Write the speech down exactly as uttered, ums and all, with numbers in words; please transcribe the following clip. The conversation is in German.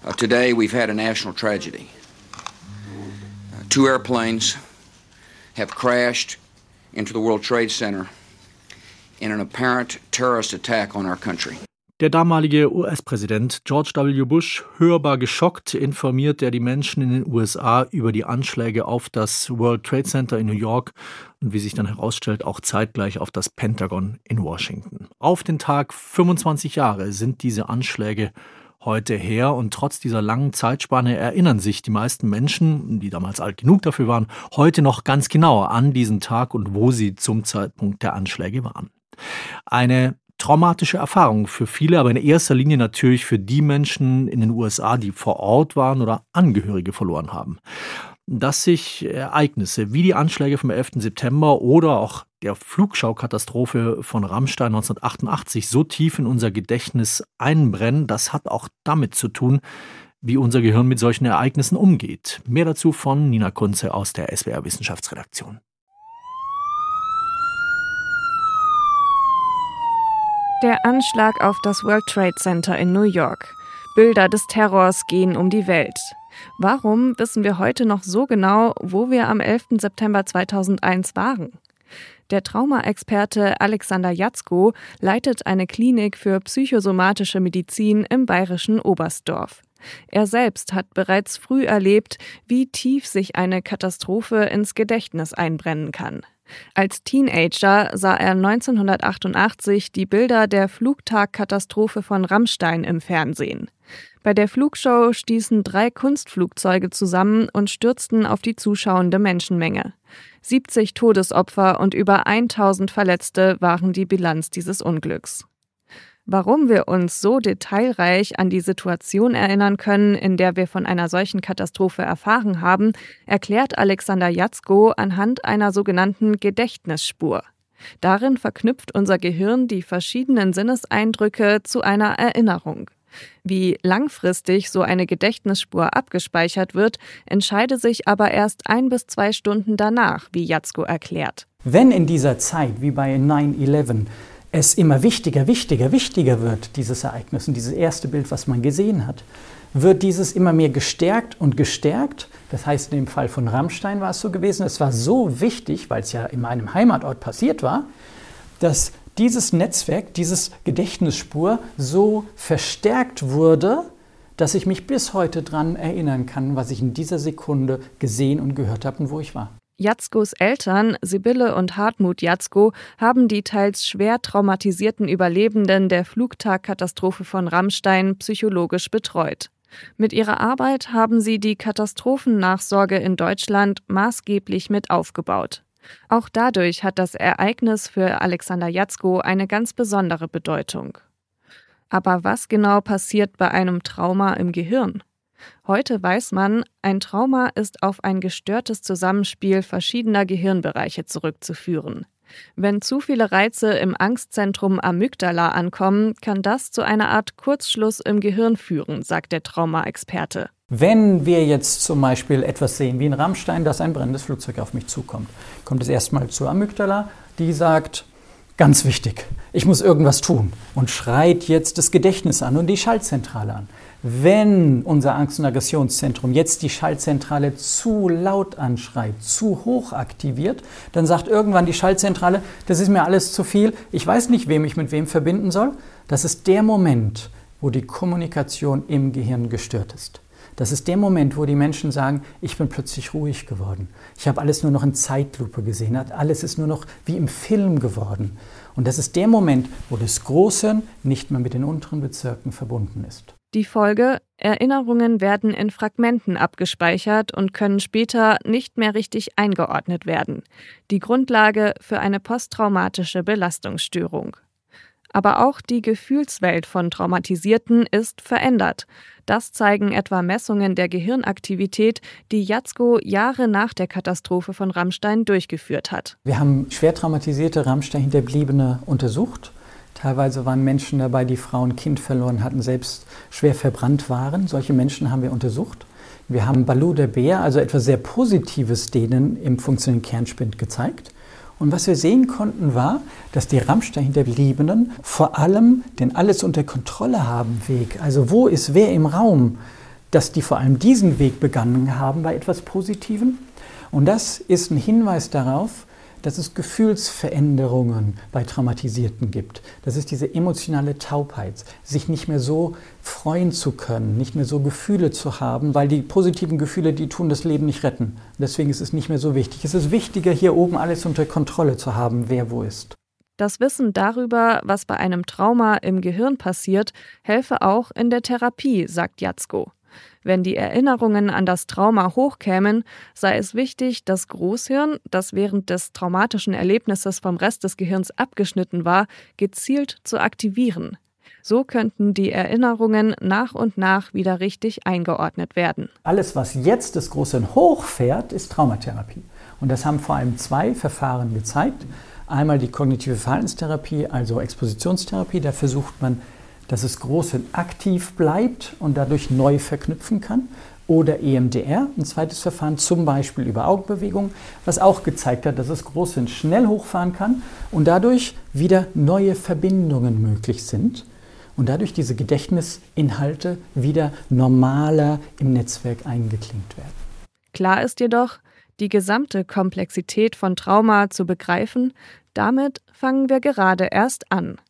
Uh, today we've had a national tragedy. Uh, two airplanes have crashed into the World Trade Center in an apparent terrorist attack on our country. Der damalige U S-Präsident George W. Bush, hörbar geschockt, informiert er die Menschen in den U S A über die Anschläge auf das World Trade Center in New York und wie sich dann herausstellt, auch zeitgleich auf das Pentagon in Washington. Auf den Tag fünfundzwanzig Jahre sind diese Anschläge heute her und trotz dieser langen Zeitspanne erinnern sich die meisten Menschen, die damals alt genug dafür waren, heute noch ganz genau an diesen Tag und wo sie zum Zeitpunkt der Anschläge waren. Eine traumatische Erfahrung für viele, aber in erster Linie natürlich für die Menschen in den U S A, die vor Ort waren oder Angehörige verloren haben. Dass sich Ereignisse wie die Anschläge vom elften September oder auch der Flugschau-Katastrophe von Ramstein neunzehnhundertachtundachtzig so tief in unser Gedächtnis einbrennen, das hat auch damit zu tun, wie unser Gehirn mit solchen Ereignissen umgeht. Mehr dazu von Nina Kunze aus der S W R Wissenschaftsredaktion. Der Anschlag auf das World Trade Center in New York. Bilder des Terrors gehen um die Welt. Warum wissen wir heute noch so genau, wo wir am elften September zweitausendeins waren? Der Traumaexperte Alexander Jatzko leitet eine Klinik für psychosomatische Medizin im bayerischen Oberstdorf. Er selbst hat bereits früh erlebt, wie tief sich eine Katastrophe ins Gedächtnis einbrennen kann. Als Teenager sah er neunzehnhundertachtundachtzig die Bilder der Flugtagkatastrophe von Ramstein im Fernsehen. Bei der Flugshow stießen drei Kunstflugzeuge zusammen und stürzten auf die zuschauende Menschenmenge. siebzig Todesopfer und über tausend Verletzte waren die Bilanz dieses Unglücks. Warum wir uns so detailreich an die Situation erinnern können, in der wir von einer solchen Katastrophe erfahren haben, erklärt Alexander Jatzko anhand einer sogenannten Gedächtnisspur. Darin verknüpft unser Gehirn die verschiedenen Sinneseindrücke zu einer Erinnerung. Wie langfristig so eine Gedächtnisspur abgespeichert wird, entscheide sich aber erst ein bis zwei Stunden danach, wie Jatzko erklärt. Wenn in dieser Zeit, wie bei neun elf, es immer wichtiger, wichtiger, wichtiger wird, dieses Ereignis und dieses erste Bild, was man gesehen hat, wird dieses immer mehr gestärkt und gestärkt. Das heißt, in dem Fall von Ramstein war es so gewesen, es war so wichtig, weil es ja in meinem Heimatort passiert war, dass dieses Netzwerk, dieses Gedächtnisspur so verstärkt wurde, dass ich mich bis heute daran erinnern kann, was ich in dieser Sekunde gesehen und gehört habe und wo ich war. Jatzkos Eltern, Sibylle und Hartmut Jatzko, haben die teils schwer traumatisierten Überlebenden der Flugtagkatastrophe von Ramstein psychologisch betreut. Mit ihrer Arbeit haben sie die Katastrophennachsorge in Deutschland maßgeblich mit aufgebaut. Auch dadurch hat das Ereignis für Alexander Jatzko eine ganz besondere Bedeutung. Aber was genau passiert bei einem Trauma im Gehirn? Heute weiß man, ein Trauma ist auf ein gestörtes Zusammenspiel verschiedener Gehirnbereiche zurückzuführen. Wenn zu viele Reize im Angstzentrum Amygdala ankommen, kann das zu einer Art Kurzschluss im Gehirn führen, sagt der Traumaexperte. Wenn wir jetzt zum Beispiel etwas sehen wie in Ramstein, dass ein brennendes Flugzeug auf mich zukommt, kommt es erstmal zur Amygdala, die sagt, ganz wichtig, ich muss irgendwas tun und schreit jetzt das Gedächtnis an und die Schaltzentrale an. Wenn unser Angst- und Aggressionszentrum jetzt die Schaltzentrale zu laut anschreit, zu hoch aktiviert, dann sagt irgendwann die Schaltzentrale, das ist mir alles zu viel, ich weiß nicht, wem ich mit wem verbinden soll. Das ist der Moment, wo die Kommunikation im Gehirn gestört ist. Das ist der Moment, wo die Menschen sagen, ich bin plötzlich ruhig geworden. Ich habe alles nur noch in Zeitlupe gesehen, alles ist nur noch wie im Film geworden. Und das ist der Moment, wo das Großhirn nicht mehr mit den unteren Bezirken verbunden ist. Die Folge: Erinnerungen werden in Fragmenten abgespeichert und können später nicht mehr richtig eingeordnet werden. Die Grundlage für eine posttraumatische Belastungsstörung. Aber auch die Gefühlswelt von Traumatisierten ist verändert. Das zeigen etwa Messungen der Gehirnaktivität, die Jatzko Jahre nach der Katastrophe von Ramstein durchgeführt hat. Wir haben schwer traumatisierte Ramstein-Hinterbliebene untersucht. Teilweise waren Menschen dabei, die Frau und Kind verloren hatten, selbst schwer verbrannt waren. Solche Menschen haben wir untersucht. Wir haben Baloo der Bär, also etwas sehr Positives denen im funktionellen Kernspind gezeigt. Und was wir sehen konnten, war, dass die Ramstein-Hinterbliebenen vor allem den Alles unter Kontrolle haben Weg, also wo ist wer im Raum, dass die vor allem diesen Weg begangen haben bei etwas Positivem. Und das ist ein Hinweis darauf, dass es Gefühlsveränderungen bei Traumatisierten gibt. Das ist diese emotionale Taubheit, sich nicht mehr so freuen zu können, nicht mehr so Gefühle zu haben, weil die positiven Gefühle, die tun das Leben nicht retten. Deswegen ist es nicht mehr so wichtig. Es ist wichtiger, hier oben alles unter Kontrolle zu haben, wer wo ist. Das Wissen darüber, was bei einem Trauma im Gehirn passiert, helfe auch in der Therapie, sagt Jatzko. Wenn die Erinnerungen an das Trauma hochkämen, sei es wichtig, das Großhirn, das während des traumatischen Erlebnisses vom Rest des Gehirns abgeschnitten war, gezielt zu aktivieren. So könnten die Erinnerungen nach und nach wieder richtig eingeordnet werden. Alles, was jetzt das Großhirn hochfährt, ist Traumatherapie. Und das haben vor allem zwei Verfahren gezeigt. Einmal die kognitive Verhaltenstherapie, also Expositionstherapie. Da versucht man, dass das Großhirn aktiv bleibt und dadurch neu verknüpfen kann. Oder E M D R, ein zweites Verfahren, zum Beispiel über Augenbewegung, was auch gezeigt hat, dass das Großhirn schnell hochfahren kann und dadurch wieder neue Verbindungen möglich sind und dadurch diese Gedächtnisinhalte wieder normaler im Netzwerk eingeklinkt werden. Klar ist jedoch, die gesamte Komplexität von Trauma zu begreifen, damit fangen wir gerade erst an.